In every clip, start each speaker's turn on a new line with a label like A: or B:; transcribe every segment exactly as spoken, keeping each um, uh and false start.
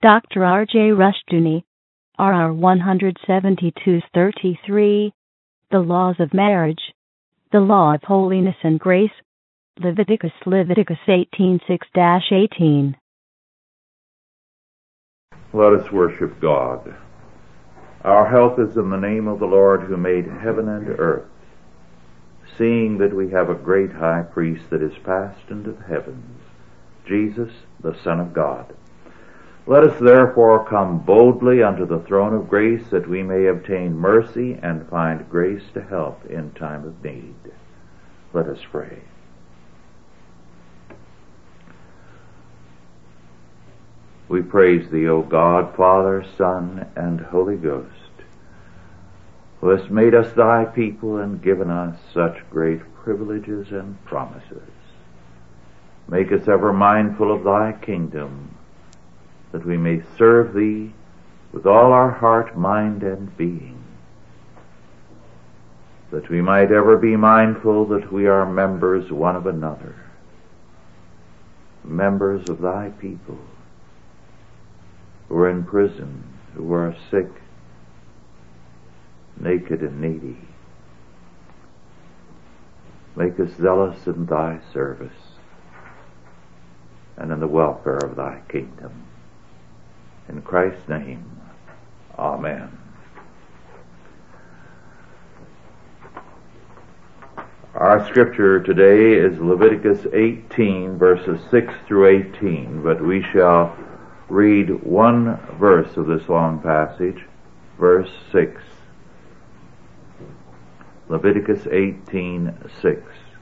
A: Doctor R J Rushdoony, R R one seventy-two thirty-three, The Laws of Marriage, The Law of Holiness and Grace, Leviticus Leviticus eighteen six to eighteen.
B: Let us worship God. Our help is in the name of the Lord who made heaven and earth, seeing that we have a great high priest that is passed into the heavens, Jesus, the Son of God. Let us therefore come boldly unto the throne of grace, that we may obtain mercy and find grace to help in time of need. Let us pray. We praise Thee, O God, Father, Son, and Holy Ghost, who hast made us Thy people and given us such great privileges and promises. Make us ever mindful of Thy kingdom, that we may serve Thee with all our heart, mind, and being, that we might ever be mindful that we are members one of another, members of Thy people, who are in prison, who are sick, naked, and needy. Make us zealous in Thy service and in the welfare of Thy kingdom. In Christ's name, Amen. Our scripture today is Leviticus eighteen, verses six through eighteen, but we shall read one verse of this long passage, verse six. Leviticus eighteen six.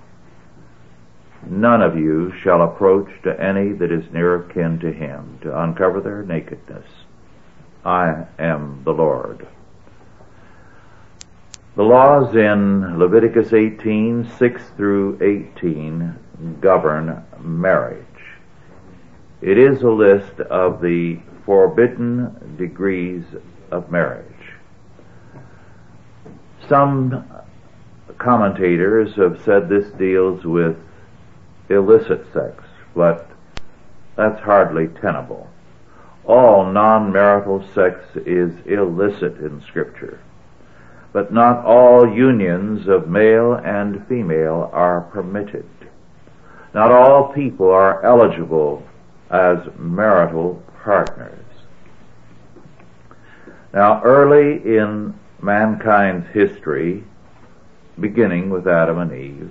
B: None of you shall approach to any that is near kin to him, to uncover their nakedness. I am the Lord. The laws in Leviticus eighteen six through eighteen govern marriage. It is a list of the forbidden degrees of marriage. Some commentators have said this deals with illicit sex, but that's hardly tenable. All non-marital sex is illicit in Scripture, but not all unions of male and female are permitted. Not all people are eligible as marital partners. Now, early in mankind's history, beginning with Adam and Eve,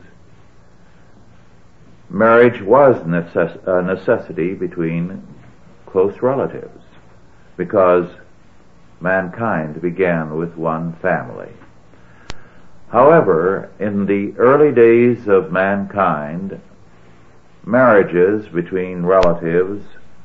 B: marriage was necess- a necessity between close relatives, because mankind began with one family. However, in the early days of mankind, marriages between relatives,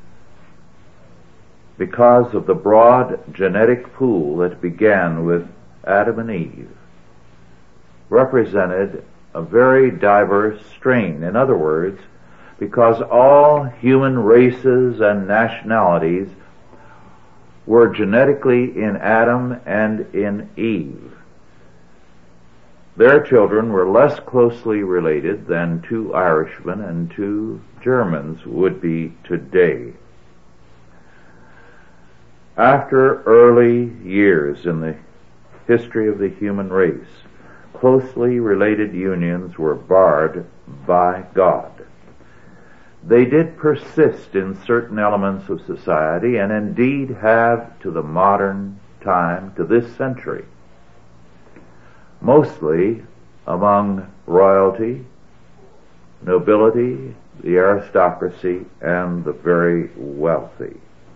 B: because of the broad genetic pool that began with Adam and Eve, represented a very diverse strain. In other words, because all human races and nationalities were genetically in Adam and in Eve, their children were less closely related than two Irishmen and two Germans would be today. After early years in the history of the human race, closely related unions were barred by God. They did persist in certain elements of society, and indeed have to the modern time, to this century, mostly among royalty, nobility, the aristocracy, and the very wealthy.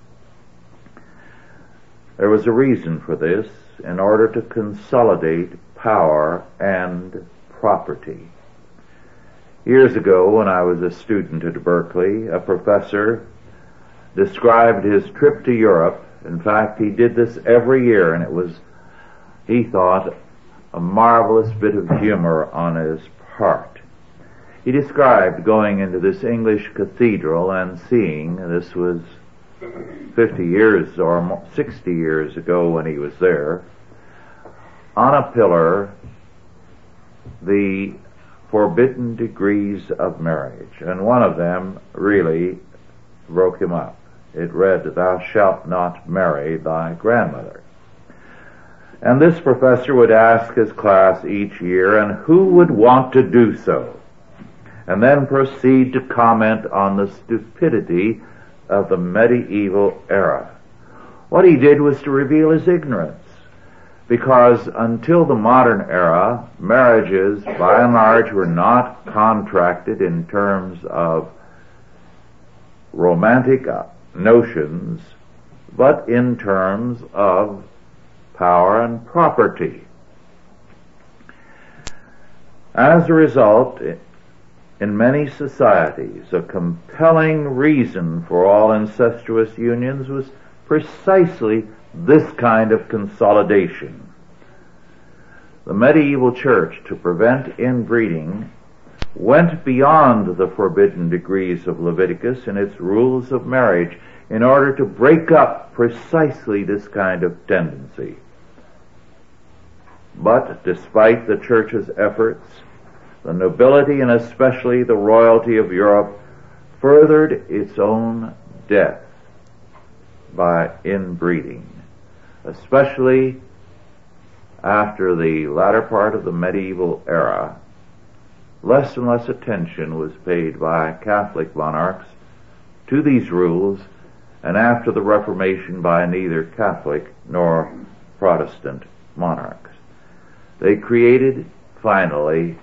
B: There was a reason for this, in order to consolidate power and property. Years ago, when I was a student at Berkeley, a professor described his trip to Europe. In fact, he did this every year, and it was, he thought, a marvelous bit of humor on his part. He described going into this English cathedral and seeing, this was fifty years or sixty years ago when he was there, on a pillar, the forbidden degrees of marriage, and one of them really broke him up. It read, "Thou shalt not marry thy grandmother." And this professor would ask his class each year, and who would want to do so? And then proceed to comment on the stupidity of the medieval era. What he did was to reveal his ignorance, because until the modern era, marriages, by and large, were not contracted in terms of romantic notions, but in terms of power and property. As a result, in many societies, a compelling reason for all incestuous unions was precisely this kind of consolidation. The medieval church, to prevent inbreeding, went beyond the forbidden degrees of Leviticus in its rules of marriage in order to break up precisely this kind of tendency. But despite the church's efforts, the nobility and especially the royalty of Europe furthered its own death by inbreeding, especially after the latter part of the medieval era. Less and less attention was paid by Catholic monarchs to these rules, and after the Reformation by neither Catholic nor Protestant monarchs. They created, finally,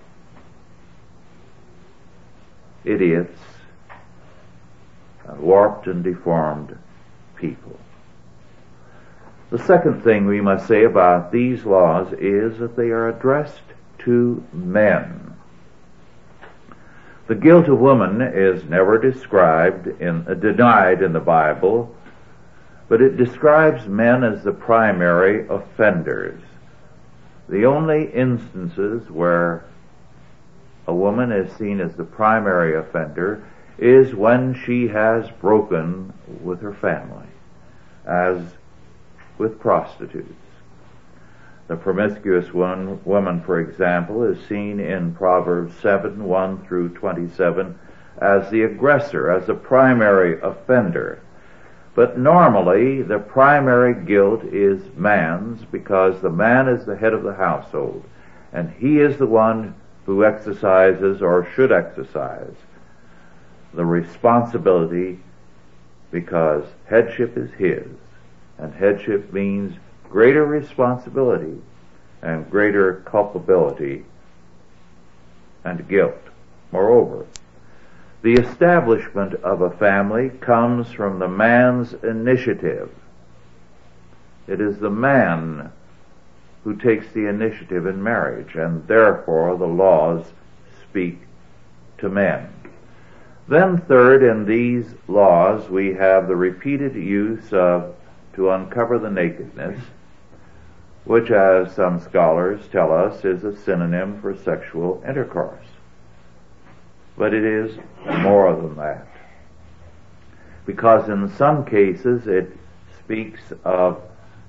B: idiots, warped and deformed people. The second thing we must say about these laws is that they are addressed to men. The guilt of woman is never described in, uh, denied in the Bible, but it describes men as the primary offenders. The only instances where a woman is seen as the primary offender is when she has broken with her family, as with prostitutes. The promiscuous one, woman, for example, is seen in Proverbs seven, one through twenty-seven as the aggressor, as the primary offender. But normally, the primary guilt is man's, because the man is the head of the household, and he is the one who exercises, or should exercise, the responsibility, because headship is his, and headship means greater responsibility and greater culpability and guilt. Moreover, the establishment of a family comes from the man's initiative. It is the man who takes the initiative in marriage, and therefore the laws speak to men. Then third, in these laws we have the repeated use of to uncover the nakedness, which, as some scholars tell us, is a synonym for sexual intercourse. But it is more than that, because in some cases it speaks of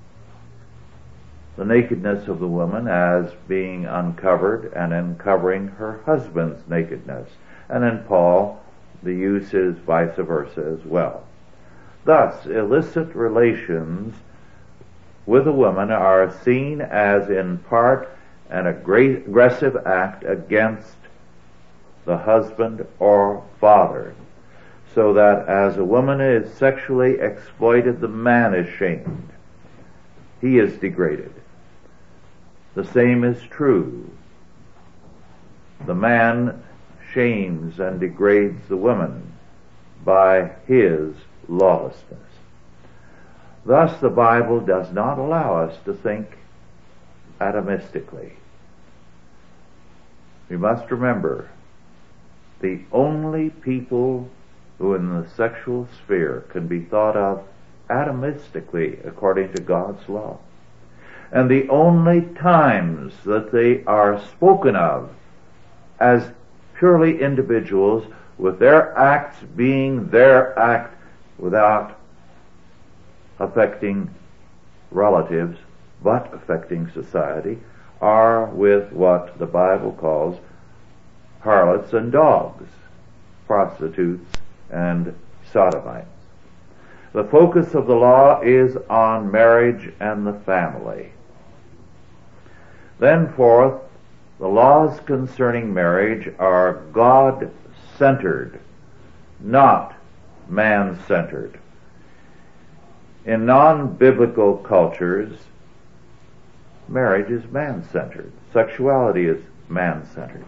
B: the nakedness of the woman as being uncovered and uncovering her husband's nakedness. And in Paul, the use is vice versa as well. Thus, illicit relations with a woman are seen as in part an aggressive act against the husband or father, so that as a woman is sexually exploited, the man is shamed. He is degraded. The same is true. The man shames and degrades the woman by his lawlessness. Thus, the Bible does not allow us to think atomistically. We must remember, the only people who in the sexual sphere can be thought of atomistically according to God's law, and the only times that they are spoken of as purely individuals, with their acts being their act without affecting relatives but affecting society, are with what the Bible calls harlots and dogs, prostitutes and sodomites. The focus of the law is on marriage and the family. Then fourth, the laws concerning marriage are God-centered, not man-centered. In non-biblical cultures, marriage is man-centered. Sexuality is man-centered.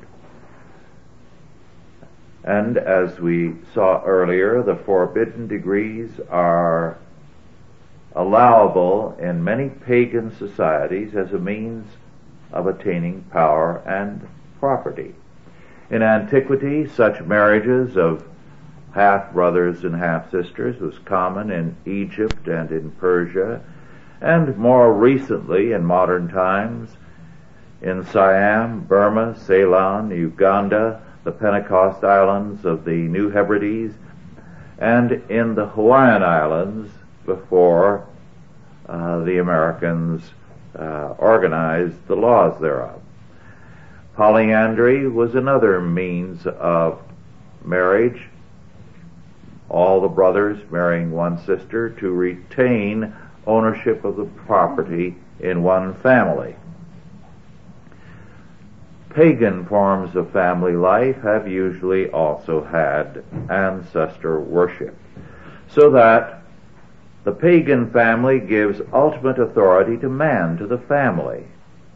B: And as we saw earlier, the forbidden degrees are allowable in many pagan societies as a means of attaining power and property. In antiquity, such marriages of half-brothers and half-sisters was common in Egypt and in Persia, and more recently, in modern times, in Siam, Burma, Ceylon, Uganda, the Pentecost Islands of the New Hebrides, and in the Hawaiian Islands before uh, the Americans uh, organized the laws thereof. Polyandry was another means of marriage, all the brothers marrying one sister to retain ownership of the property in one family. Pagan forms of family life have usually also had ancestor worship, so that the pagan family gives ultimate authority to man, to the family.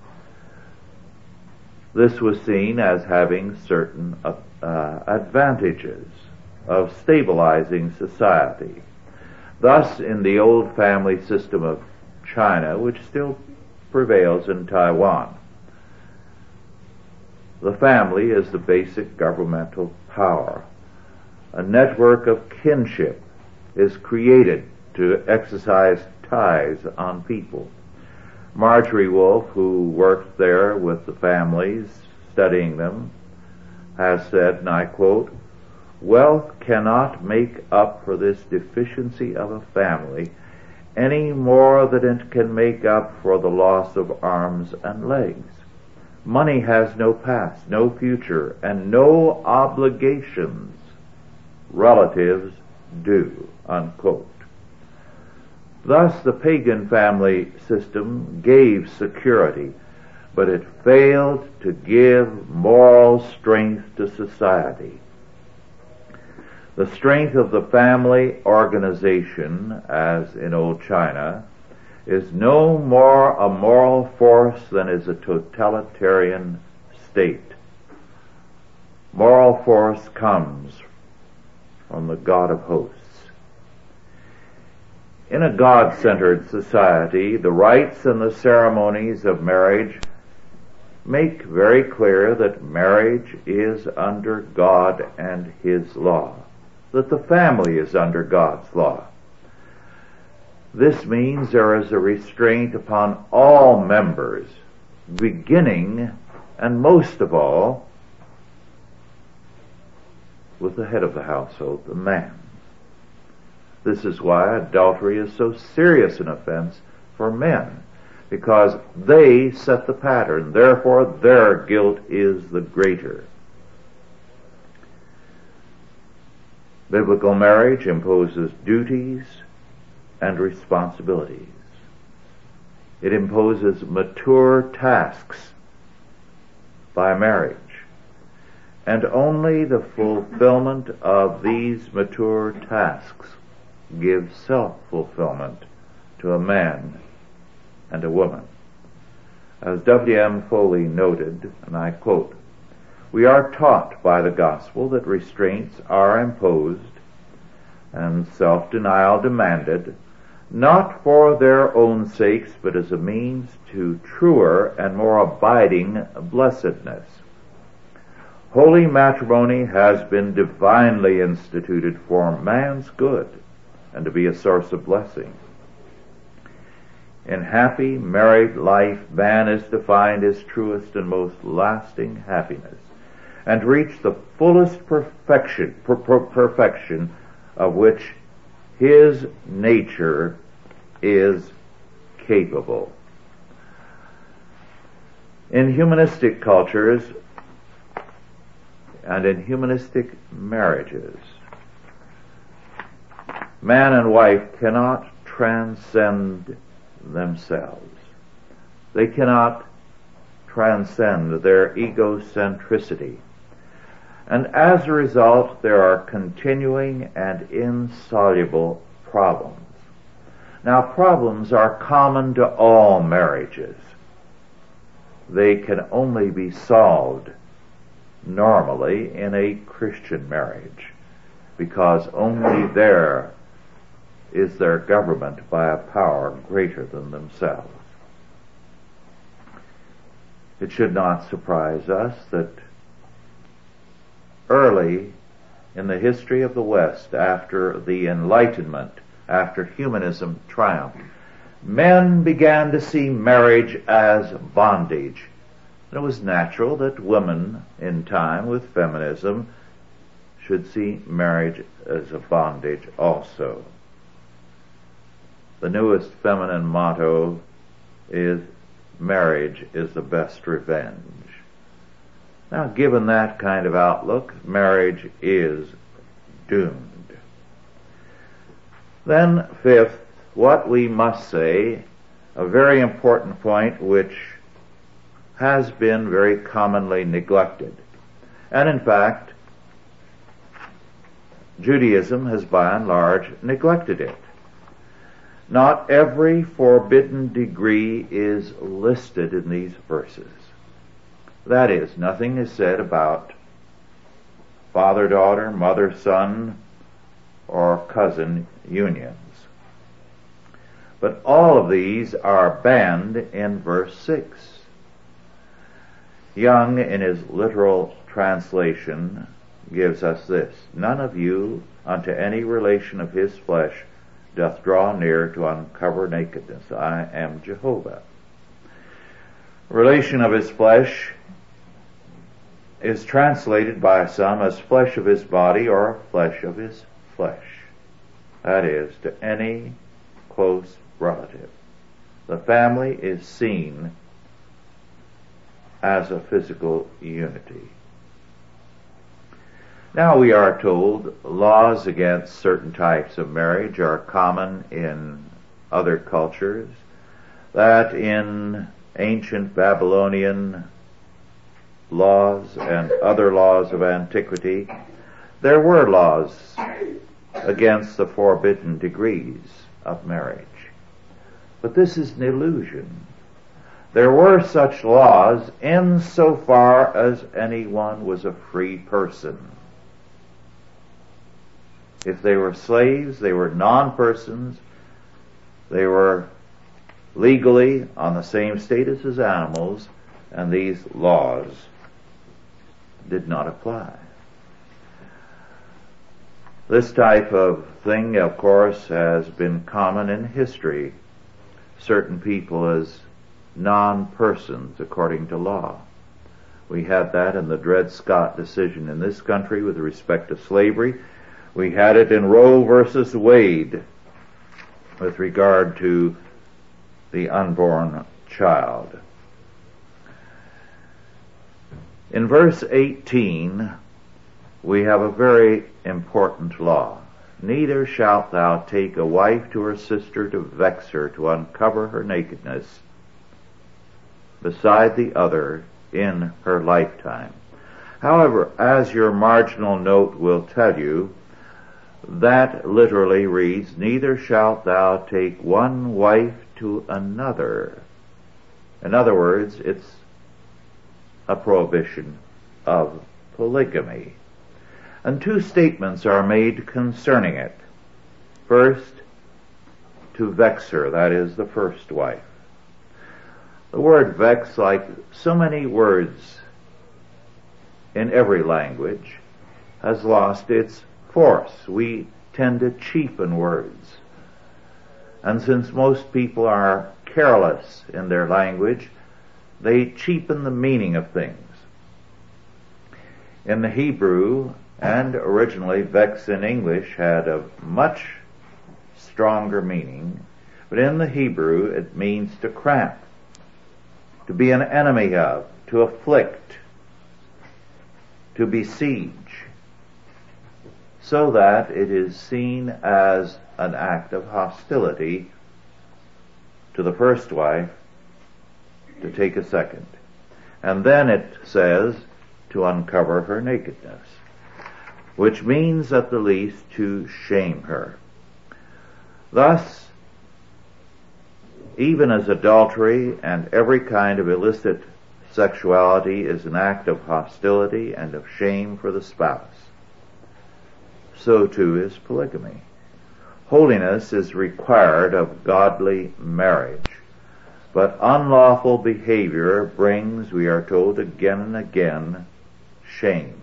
B: This was seen as having certain uh, uh, advantages of stabilizing society. Thus, in the old family system of China, which still prevails in Taiwan, the family is the basic governmental power. A network of kinship is created to exercise ties on people. Marjorie Wolf, who worked there with the families, studying them, has said, and I quote, "Wealth cannot make up for this deficiency of a family any more than it can make up for the loss of arms and legs. Money has no past, no future, and no obligations. Relatives do," unquote. Thus, the pagan family system gave security, but it failed to give moral strength to society. The strength of the family organization, as in old China, is no more a moral force than is a totalitarian state. Moral force comes from the God of hosts. In a God-centered society, the rites and the ceremonies of marriage make very clear that marriage is under God and His law, that the family is under God's law. This means there is a restraint upon all members, beginning and most of all with the head of the household, the man. This is why adultery is so serious an offense for men, because they set the pattern. Therefore, their guilt is the greater. Biblical marriage imposes duties and responsibilities. It imposes mature tasks by marriage, and only the fulfillment of these mature tasks gives self-fulfillment to a man and a woman. As W M Foley noted, and I quote, "We are taught by the gospel that restraints are imposed and self-denial demanded, not for their own sakes, but as a means to truer and more abiding blessedness. Holy matrimony has been divinely instituted for man's good and to be a source of blessing. In happy married life, man is to find his truest and most lasting happiness, and reach the fullest perfection, per- per- perfection of which his nature is capable." In humanistic cultures and in humanistic marriages, Man and wife cannot transcend themselves. They cannot transcend their egocentricity. And as a result, there are continuing and insoluble problems. Now, problems are common to all marriages. They can only be solved normally in a Christian marriage, because only there is their government by a power greater than themselves. It should not surprise us that early in the history of the West, after the Enlightenment, after humanism triumphed, men began to see marriage as bondage. It was natural that women, in time with feminism, should see marriage as a bondage also. The newest feminine motto is, marriage is the best revenge. Now, given that kind of outlook, marriage is doomed. Then, fifth, what we must say, a very important point which has been very commonly neglected. And in fact, Judaism has by and large neglected it. Not every forbidden degree is listed in these verses. That is, nothing is said about father-daughter, mother-son, or cousin unions. But all of these are banned in verse six. Young, in his literal translation, gives us this: none of you unto any relation of his flesh doth draw near to uncover nakedness. I am Jehovah. Relation of his flesh is translated by some as flesh of his body or flesh of his flesh. That is, to any close relative. The family is seen as a physical unity. Now we are told laws against certain types of marriage are common in other cultures, that in ancient Babylonian laws and other laws of antiquity, there were laws against the forbidden degrees of marriage. But this is an illusion. There were such laws insofar as anyone was a free person. If they were slaves, they were non-persons, they were legally on the same status as animals, and these laws did not apply. This type of thing, of course, has been common in history. Certain people as non-persons according to law. We had that in the Dred Scott decision in this country with respect to slavery. We had it in Roe versus Wade with regard to the unborn child. In verse eighteen, we have a very important law. Neither shalt thou take a wife to her sister to vex her, to uncover her nakedness, beside the other in her lifetime. However, as your marginal note will tell you, that literally reads, neither shalt thou take one wife to another. In other words, it's a prohibition of polygamy. And two statements are made concerning it. First, to vex her, that is the first wife. The word vex, like so many words in every language, has lost its force. We tend to cheapen words. And since most people are careless in their language, they cheapen the meaning of things. In the Hebrew, and originally vex in English, had a much stronger meaning, but in the Hebrew it means to cramp, to be an enemy of, to afflict, to besiege. so that it is seen as an act of hostility to the first wife to take a second. And then it says to uncover her nakedness, which means at the least to shame her. Thus, even as adultery and every kind of illicit sexuality is an act of hostility and of shame for the spouse, so too is polygamy. Holiness is required of godly marriage, but unlawful behavior brings, we are told again and again, shame.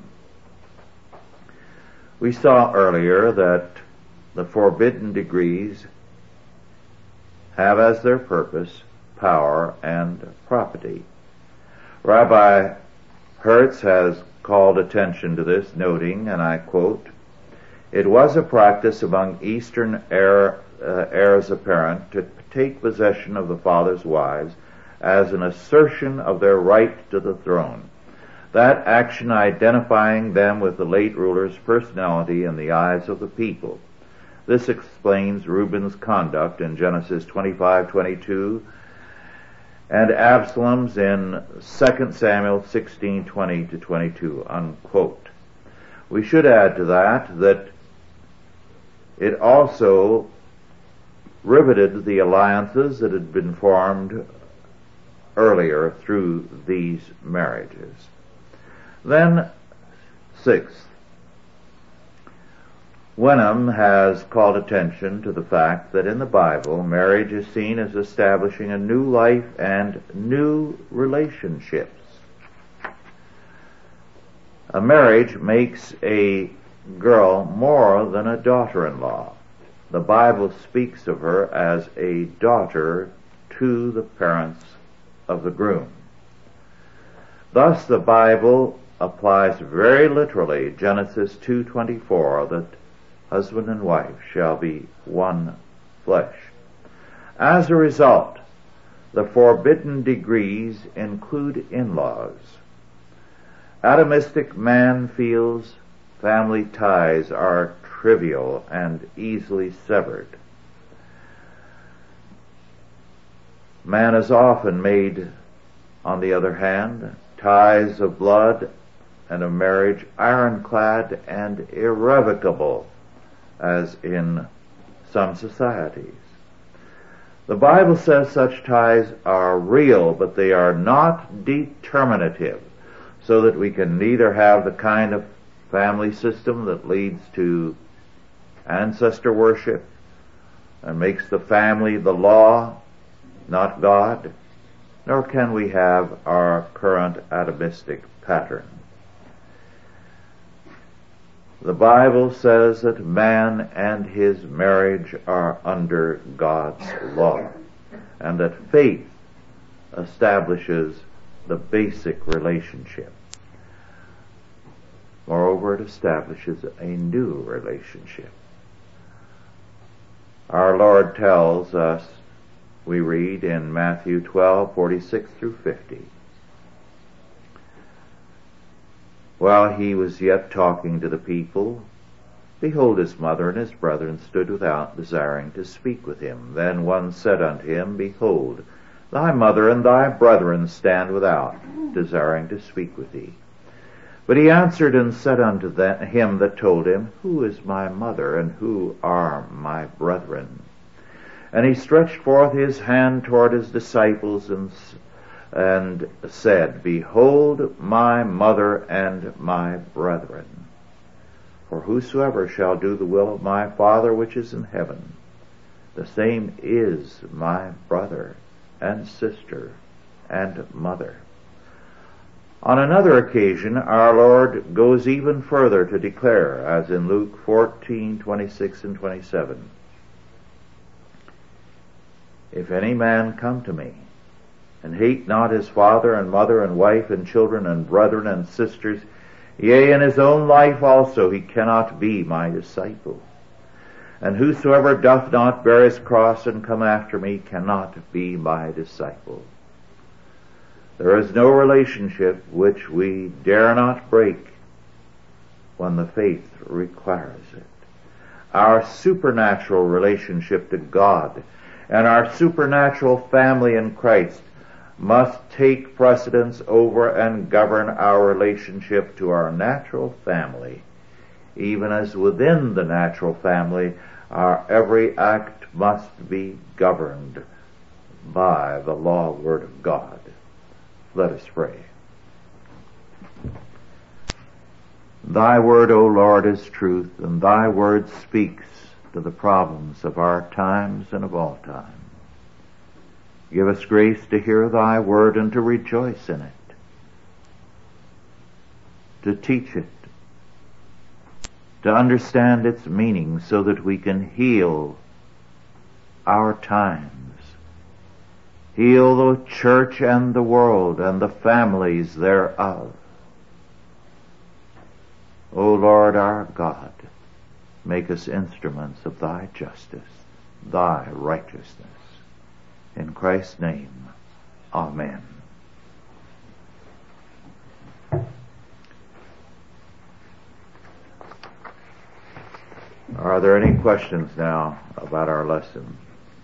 B: We saw earlier that the forbidden degrees have as their purpose power and property. Rabbi Hertz has called attention to this, noting, and I quote, "It was a practice among Eastern heir, uh, heirs apparent to take possession of the father's wives as an assertion of their right to the throne, that action identifying them with the late ruler's personality in the eyes of the people. This explains Reuben's conduct in Genesis twenty-five twenty-two and Absalom's in Second Samuel sixteen twenty to twenty-two, unquote. We should add to that that it also riveted the alliances that had been formed earlier through these marriages. Then, sixth, Wenham has called attention to the fact that in the Bible, marriage is seen as establishing a new life and new relationships. A marriage makes a girl more than a daughter-in-law. The Bible speaks of her as a daughter to the parents of the groom. Thus the Bible applies very literally Genesis two twenty-four, that husband and wife shall be one flesh. As a result, the forbidden degrees include in-laws. Atomistic man feels family ties are trivial and easily severed. Man is often made, on the other hand, ties of blood and of marriage ironclad and irrevocable, as in some societies. The Bible says such ties are real, but they are not determinative, so that we can neither have the kind of family system that leads to ancestor worship and makes the family the law, not God, nor can we have our current atomistic pattern. The Bible says that man and his marriage are under God's law, and that faith establishes the basic relationship. Moreover, it establishes a new relationship. Our Lord tells us, we read in Matthew twelve forty-six through fifty, while he was yet talking to the people, behold, his mother and his brethren stood without, desiring to speak with him. Then one said unto him, Behold, thy mother and thy brethren stand without, desiring to speak with thee. But he answered and said unto them, him that told him, Who is my mother, and who are my brethren? And he stretched forth his hand toward his disciples, and and said, Behold my mother and my brethren. For whosoever shall do the will of my Father which is in heaven, the same is my brother and sister and mother. On another occasion, our Lord goes even further to declare, as in Luke fourteen twenty-six and twenty-seven, If any man come to me, and hate not his father and mother and wife and children and brethren and sisters, yea, in his own life also, he cannot be my disciple. And whosoever doth not bear his cross and come after me cannot be my disciple. There is no relationship which we dare not break when the faith requires it. Our supernatural relationship to God and our supernatural family in Christ must take precedence over and govern our relationship to our natural family, even as within the natural family our every act must be governed by the law word of God. Let us pray. Thy word, O Lord, is truth, and thy word speaks to the problems of our times and of all time. Give us grace to hear thy word and to rejoice in it, to teach it, to understand its meaning so that we can heal our times, heal the church and the world and the families thereof. O Lord our God, make us instruments of thy justice, thy righteousness. In Christ's name, amen. Are there any questions now about our lesson?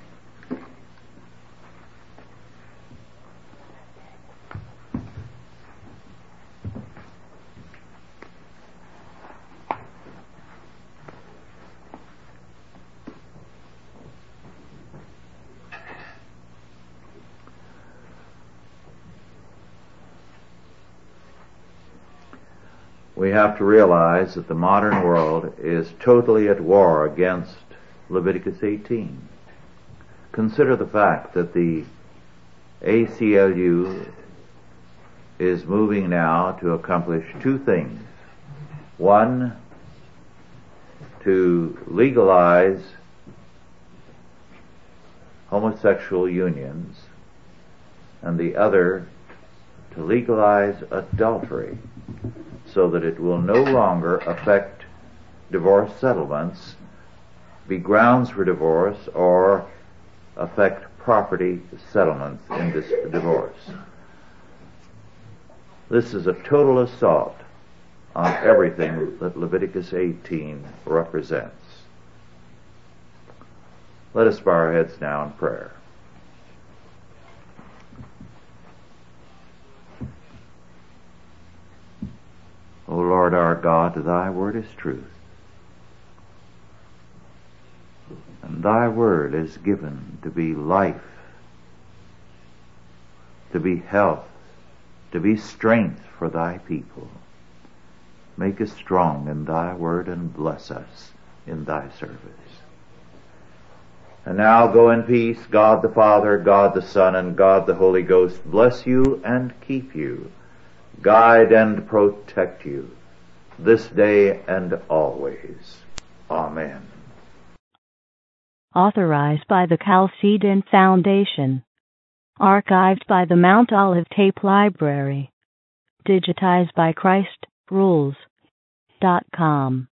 B: We have to realize that the modern world is totally at war against Leviticus eighteen. Consider the fact that the A C L U is moving now to accomplish two things. One, to legalize homosexual unions, and the other, to legalize adultery, so that it will no longer affect divorce settlements, be grounds for divorce, or affect property settlements in this divorce. This is a total assault on everything that Leviticus eighteen represents. Let us bow our heads now in prayer. O Lord our God, thy word is truth, and thy word is given to be life, to be health, to be strength for thy people. Make us strong in thy word and bless us in thy service. And now go in peace. God the Father, God the Son, and God the Holy Ghost bless you and keep you, guide and protect you this day and always. Amen.
A: Authorized by the Chalcedon Foundation. Archived by the Mount Olive Tape Library. Digitized by Christ Rules dot com.